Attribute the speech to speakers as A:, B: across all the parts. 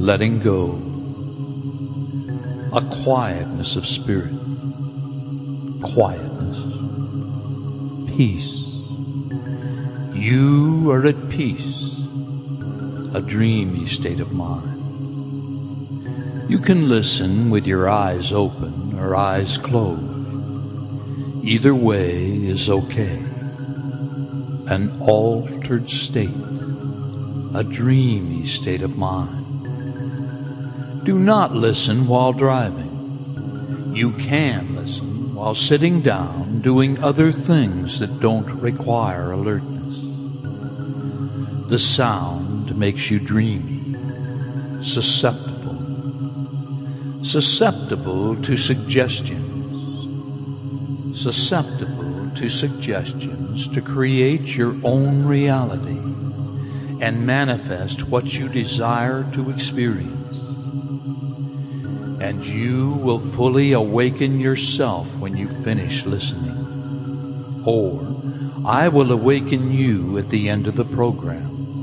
A: letting go, a quietness of spirit, quietness, peace. You are at peace, a dreamy state of mind. You can listen with your eyes open or eyes closed. Either way is okay. An altered state, a dreamy state of mind. Do not listen while driving. You can listen while sitting down doing other things that don't require alertness. The sound makes you dreamy, susceptible to suggestions, to create your own reality and manifest what you desire to experience. And you will fully awaken yourself when you finish listening. Or I will awaken you at the end of the program.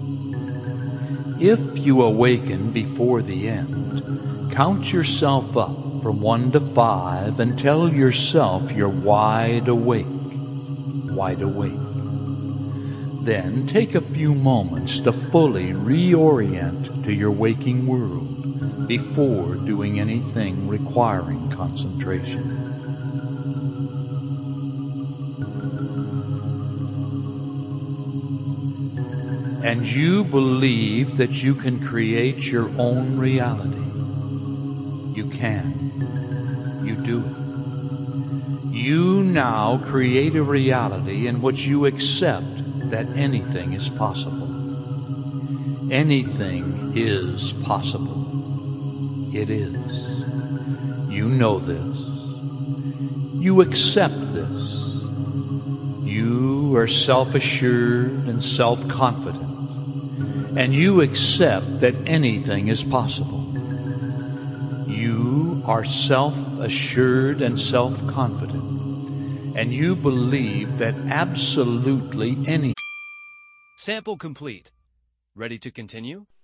A: If you awaken before the end, count yourself up from 1 to 5 and tell yourself you're wide awake, wide awake. Then take a few moments to fully reorient to your waking world before doing anything requiring concentration. And you believe that you can create your own reality. You can. You do it. You now create a reality in which you accept that anything is possible. Anything is possible. It is. You know this. You accept this. You are self-assured and self-confident. And you accept that anything is possible. You are self-assured and self-confident, and you believe that absolutely any...
B: Sample complete. Ready to continue?